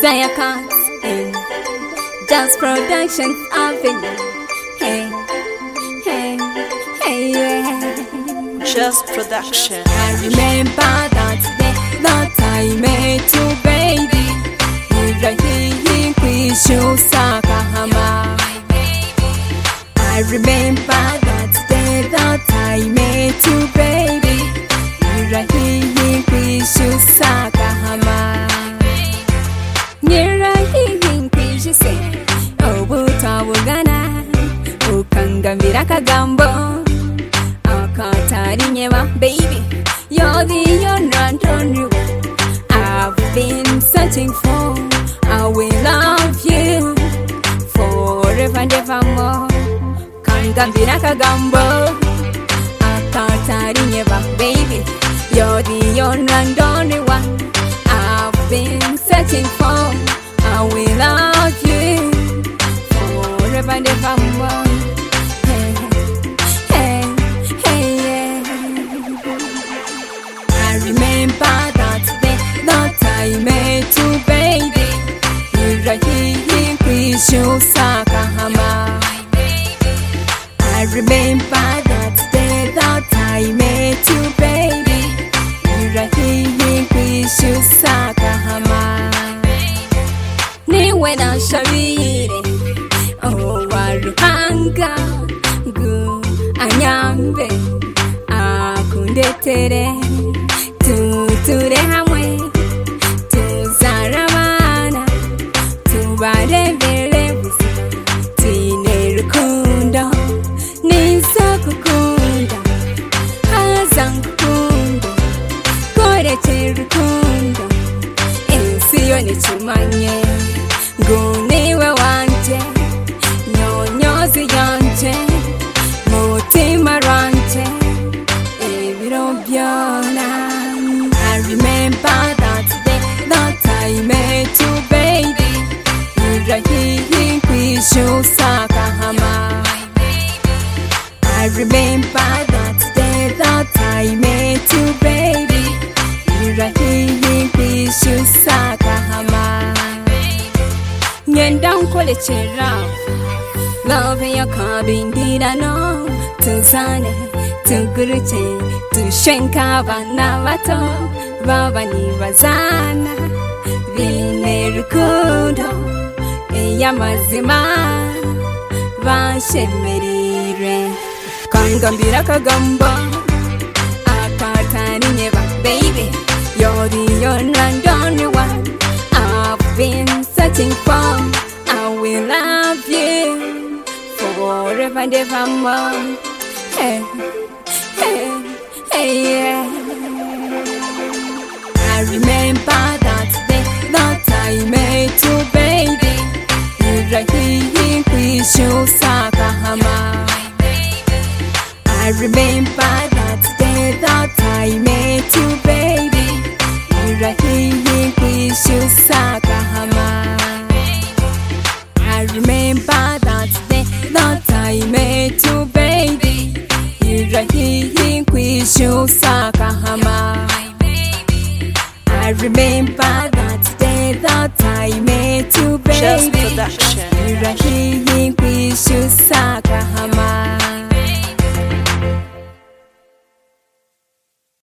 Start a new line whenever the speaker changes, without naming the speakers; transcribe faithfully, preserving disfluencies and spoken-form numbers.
Diaconds in Just Productions Avenue. Hey, hey, hey, yeah.
Just Production.
I remember that day that I met you, baby. Irahi kwishu Sakahama. I remember that day that I met you, baby. Irahi kwishu Sakahama. Nyirahi kwishu se obuta bugana ukangambira kagambo akatari nyeba, baby. You're the only one I've been searching for. I will love you forever and evermore. Kangambira kagambo akatari nyeba, baby. You're the only one I've been searching for. I will love you forever and evermore. Hey, hey, hey, yeah. I remember that day that I met you, baby. Irahi kwishu Sakahama. I remember that day that I met you, baby. Irahi kwishu Sakahama. Niwe na shabire oh waruhanga gu anyambe akundetere tuture hamwe tuzaramana tubarebere buzima tine rukundo niza kukunda haza nkukunda koreke rukundo ensiyo nichumanye nguniwe wanje nyonyozi yanje mutima rwanje ibiro byona. I remember that day that I met you, baby. Irahi kwishu Sakahama. I remember that day that I met you, baby. Irahi kwishu Sakahama. Nyenda nkolekera love yakabindira no tuzane tuguruke tushenka abana bato babani bazana bine rukundo eyamazima bashemerire kangambira kagambo akatani nyeba, baby. You're the only one I've been searching for. I will love you forever and evermore. Hey, hey, hey, yeah. I remember that day that I met you, baby. Irahi kwishu Sakahama. I remember